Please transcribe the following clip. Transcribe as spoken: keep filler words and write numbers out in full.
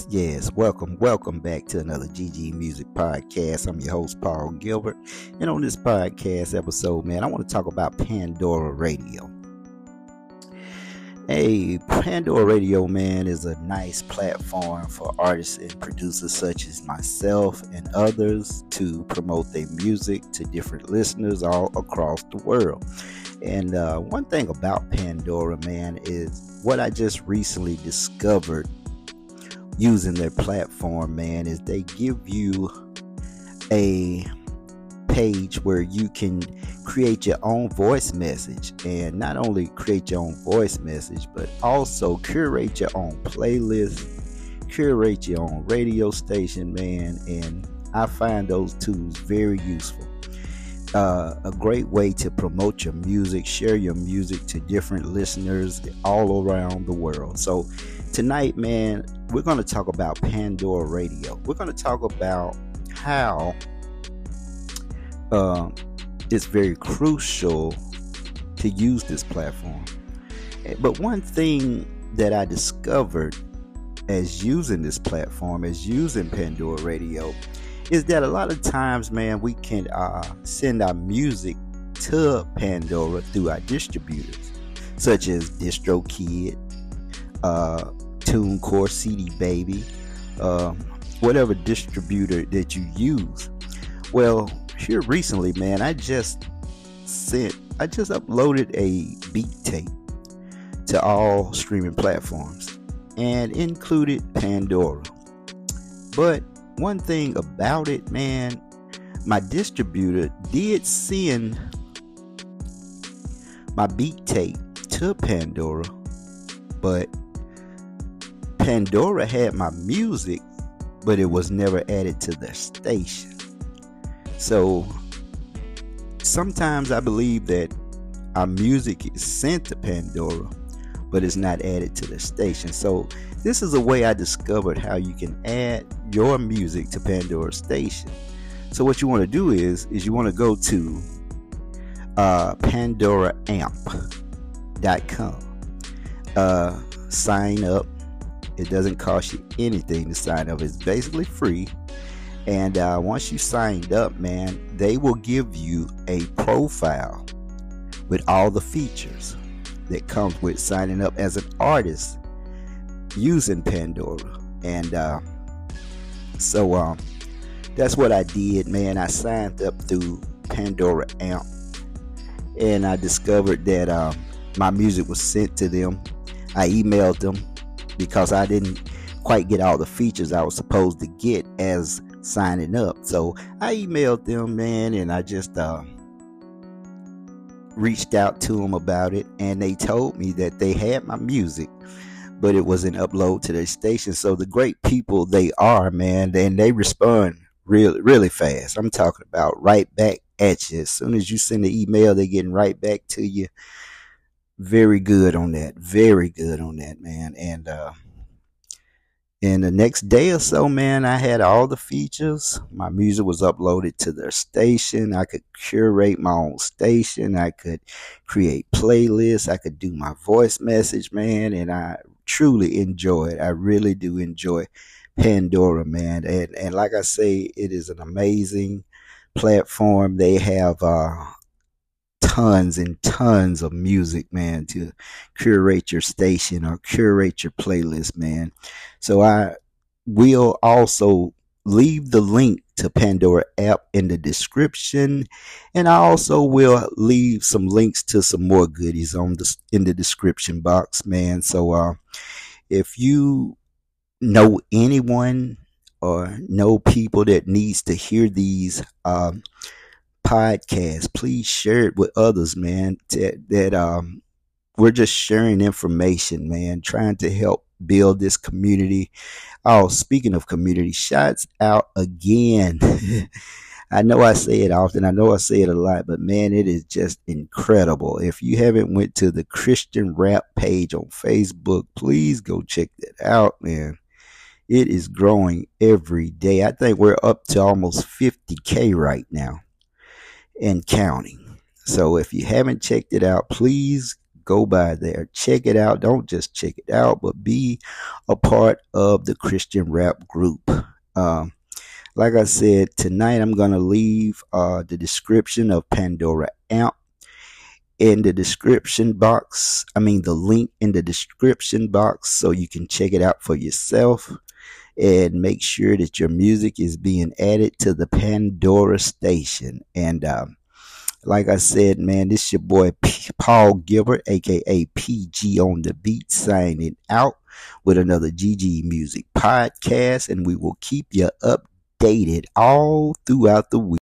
Yes, yes. Welcome, welcome back to another G G Music Podcast. I'm your host, Paul Gilbert. And on this podcast episode, man, I want to talk about Pandora Radio. Hey, Pandora Radio, man, is a nice platform for artists and producers such as myself and others to promote their music to different listeners all across the world. And uh, one thing about Pandora, man, is what I just recently discovered using their platform, man, is they give you a page where you can create your own voice message, and not only create your own voice message, but also curate your own playlist, curate your own radio station, man. And I find those tools very useful. Uh, a great way to promote your music, share your music to different listeners all around the world. So tonight, man, we're going to talk about Pandora Radio. We're going to talk about how uh, it's very crucial to use this platform. But one thing that I discovered as using this platform, as using Pandora Radio, is that a lot of times, man, we can uh, send our music to Pandora through our distributors, such as DistroKid, uh, TuneCore, C D Baby, um, whatever distributor that you use. Well, here recently, man, I just sent, I just uploaded a beat tape to all streaming platforms and included Pandora. But one thing about it, man, my distributor did send my beat tape to Pandora, but Pandora had my music, but it was never added to their station. So sometimes I believe that our music is sent to Pandora, but it's not added to the station. So this is a way I discovered how you can add your music to Pandora station. So what you want to do is, is you want to go to uh, pandora amp dot com. Uh, sign up. It doesn't cost you anything to sign up. It's basically free. And uh, once you signed up, man, they will give you a profile with all the features that comes with signing up as an artist using Pandora. And uh, so um, that's what I did, man. I signed up through Pandora Amp, and I discovered that uh, my music was sent to them. I emailed them because I didn't quite get all the features I was supposed to get as signing up. So I emailed them, man, and I just uh, reached out to them about it, and they told me that they had my music, but it wasn't uploaded to their station. So the great people they are, man, and they respond really, really fast. I'm talking about right back at you. As soon as you send the email, they're getting right back to you. Very good on that. Very good on that, man. And uh, in the next day or so, man, I had all the features. My music was uploaded to their station. I could curate my own station. I could create playlists. I could do my voice message, man. And I truly enjoy it. I really do enjoy Pandora, man. And, and like I say, it is an amazing platform. They have uh, tons and tons of music, man, to curate your station or curate your playlist, man. So I will also leave the link to Pandora app in the description, and I also will leave some links to some more goodies on the in the description box, man. So uh, if you know anyone or know people that needs to hear these um, podcast, please share it with others, man. That, that um, we're just sharing information, man, trying to help build this community. Oh, speaking of community, shouts out again. I know I say it often. I know I say it a lot, but man, it is just incredible. If you haven't went to the Christian Rap page on Facebook, please go check that out, man. It is growing every day. I think we're up to almost fifty K right now and counting. So if you haven't checked it out, please Go by there, check it out. Don't just check it out, but be a part of the Christian rap group. Um, like I said, tonight I'm gonna leave uh, the description of Pandora Amp in the description box. I mean, the link in the description box so you can check it out for yourself and make sure that your music is being added to the Pandora station. And um, like I said, man, this your boy P- Paul Gilbert, aka P G on the beat, signing out with another G G Music podcast, and we will keep you updated all throughout the week.